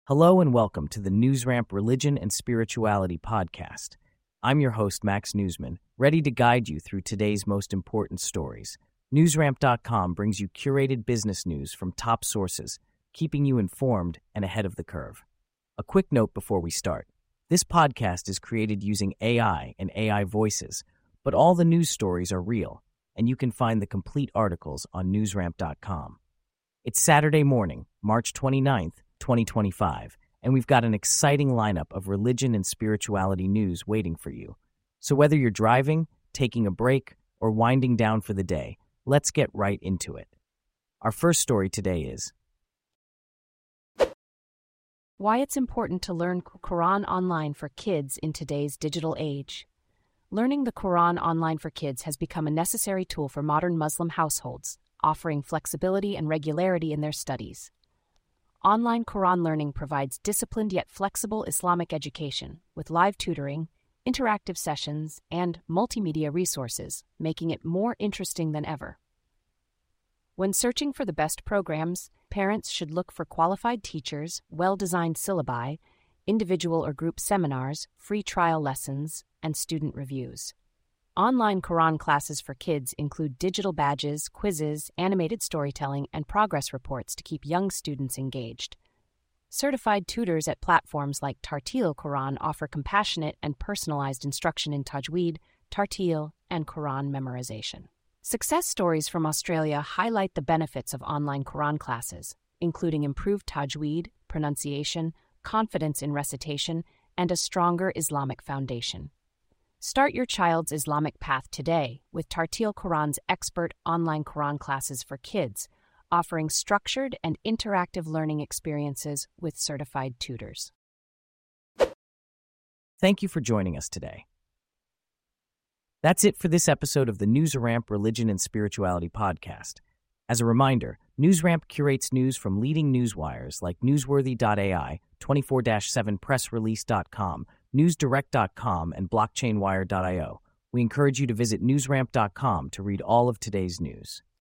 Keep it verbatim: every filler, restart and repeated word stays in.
Hello and welcome to the NewsRamp Religion and Spirituality podcast. I'm your host, Max Newsman, ready to guide you through today's most important stories. NewsRamp dot com brings you curated business news from top sources, keeping you informed and ahead of the curve. A quick note before we start. This podcast is created using A I and A I voices, but all the news stories are real, and you can find the complete articles on NewsRamp dot com. It's Saturday morning, March twenty-ninth, twenty twenty-five, and we've got an exciting lineup of religion and spirituality news waiting for you. So whether you're driving, taking a break, or winding down for the day, let's get right into it. Our first story today is why it's important to learn Quran online for kids in today's digital age. Learning the Quran online for kids has become a necessary tool for modern Muslim households, offering flexibility and regularity in their studies. Online Quran learning provides disciplined yet flexible Islamic education, with live tutoring, interactive sessions, and multimedia resources, making it more interesting than ever. When searching for the best programs, parents should look for qualified teachers, well-designed syllabi, individual or group seminars, free trial lessons, and student reviews. Online Quran classes for kids include digital badges, quizzes, animated storytelling, and progress reports to keep young students engaged. Certified tutors at platforms like Tartil Quran offer compassionate and personalized instruction in Tajweed, Tartil, and Quran memorization. Success stories from Australia highlight the benefits of online Quran classes, including improved Tajweed, pronunciation, confidence in recitation, and a stronger Islamic foundation. Start your child's Islamic path today with Tartil Quran's expert online Quran classes for kids, offering structured and interactive learning experiences with certified tutors. Thank you for joining us today. That's it for this episode of the NewsRamp Religion and Spirituality podcast. As a reminder, NewsRamp curates news from leading news wires like Newsworthy dot A I, twenty-four seven press release dot com, NewsDirect dot com, and Blockchain Wire dot io. We encourage you to visit NewsRamp dot com to read all of today's news.